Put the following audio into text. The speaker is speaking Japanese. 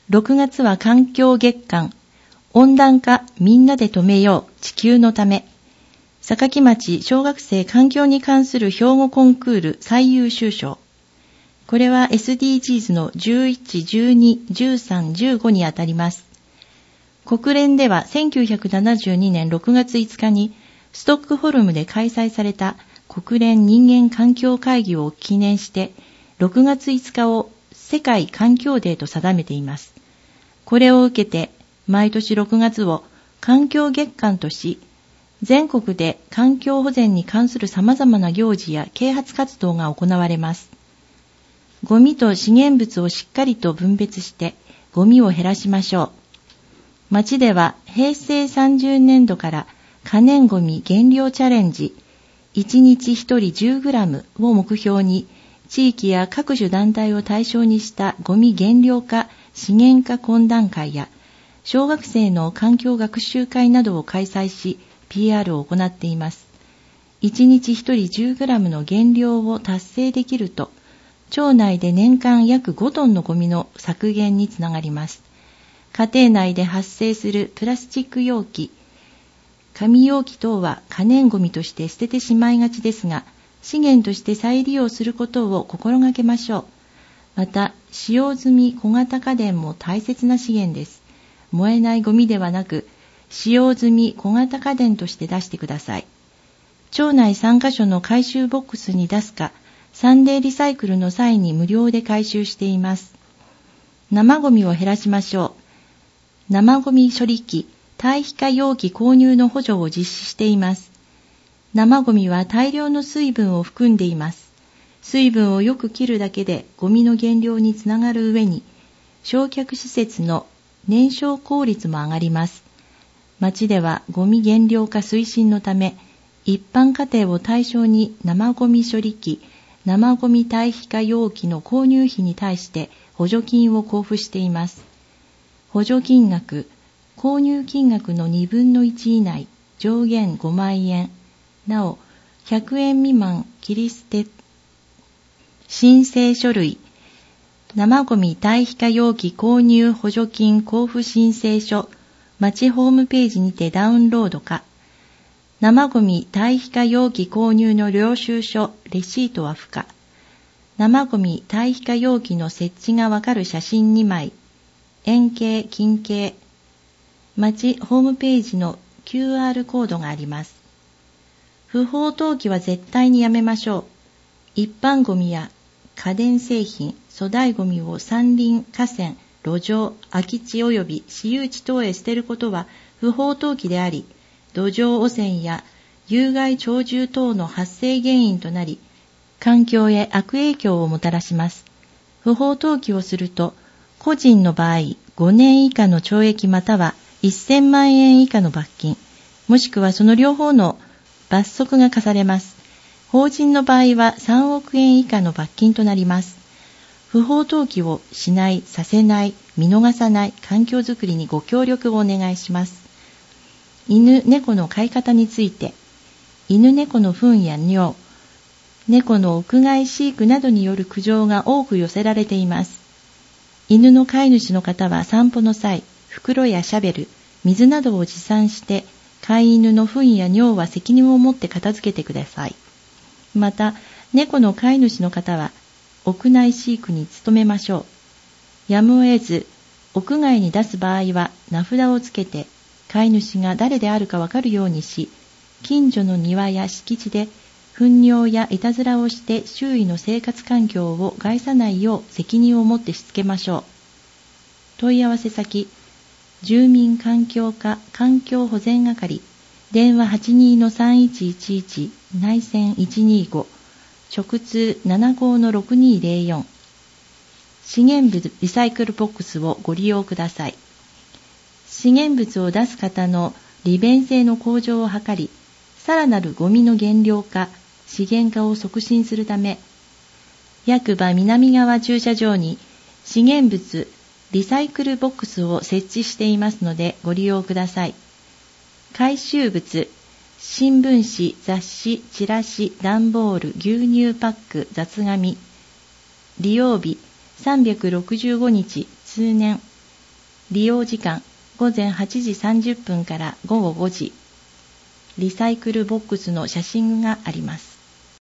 6月は環境月間、温暖化みんなで止めよう地球のため、坂城町小学生環境に関する標語コンクール最優秀賞。これは SDGs の11、12、13、15にあたります。国連では1972年6月5日にストックホルムで開催された国連人間環境会議を記念して6月5日を世界環境デーと定めています。これを受けて毎年6月を環境月間とし、全国で環境保全に関する様々な行事や啓発活動が行われます。ゴミと資源物をしっかりと分別してゴミを減らしましょう。町では平成30年度から可燃ゴミ減量チャレンジ1日1人 10g を目標に地域や各種団体を対象にしたゴミ減量化資源化懇談会や小学生の環境学習会などを開催し PR を行っています。1日1人 10g の減量を達成できると町内で年間約5トンのゴミの削減につながります。家庭内で発生するプラスチック容器、紙容器等は可燃ゴミとして捨ててしまいがちですが、資源として再利用することを心がけましょう。また、使用済み小型家電も大切な資源です。燃えないゴミではなく、使用済み小型家電として出してください。町内3カ所の回収ボックスに出すか、サンデーリサイクルの際に無料で回収しています。生ゴミを減らしましょう。生ゴミ処理機、堆肥化容器購入の補助を実施しています。生ゴミは大量の水分を含んでいます。水分をよく切るだけでゴミの減量につながる上に、焼却施設の燃焼効率も上がります。町ではゴミ減量化推進のため、一般家庭を対象に生ゴミ処理機、生ゴミ堆肥化容器の購入費に対して補助金を交付しています。補助金額、購入金額の2分の1以内、上限5万円。なお、100円未満切り捨て、申請書類、生ゴミ堆肥化容器購入補助金交付申請書、町ホームページにてダウンロードか、生ゴミ堆肥化容器購入の領収書、レシートは不可。生ゴミ堆肥化容器の設置がわかる写真2枚、円形、近形、町ホームページの QR コードがあります。不法投棄は絶対にやめましょう。一般ゴミや家電製品、粗大ゴミを山林、河川、路上、空き地及び私有地等へ捨てることは不法投棄であり、土壌汚染や有害鳥獣等の発生原因となり、環境へ悪影響をもたらします。不法投棄をすると、個人の場合5年以下の懲役または1000万円以下の罰金、もしくはその両方の罰則が課されます。法人の場合は3億円以下の罰金となります。不法投棄をしない、させない、見逃さない環境づくりにご協力をお願いします。犬、猫の飼い方について、犬猫の糞や尿、猫の屋外飼育などによる苦情が多く寄せられています。犬の飼い主の方は散歩の際、袋やシャベル、水などを持参して、飼い犬の糞や尿は責任を持って片付けてください。また、猫の飼い主の方は、屋内飼育に努めましょう。やむを得ず、屋外に出す場合は名札をつけて、飼い主が誰であるかわかるようにし、近所の庭や敷地で、糞尿やいたずらをして周囲の生活環境を害さないよう責任を持ってしつけましょう。問い合わせ先、住民環境課環境保全係、電話 82-3111 内線125、直通 75-6204、資源物リサイクルボックスをご利用ください。資源物を出す方の利便性の向上を図り、さらなるゴミの減量化、資源化を促進するため、役場南側駐車場に資源物リサイクルボックスを設置していますのでご利用ください。回収物、新聞紙、雑誌、チラシ、段ボール、牛乳パック、雑紙、利用日365日通年、 利用時間午前8時30分から午後5時。リサイクルボックスの写真があります。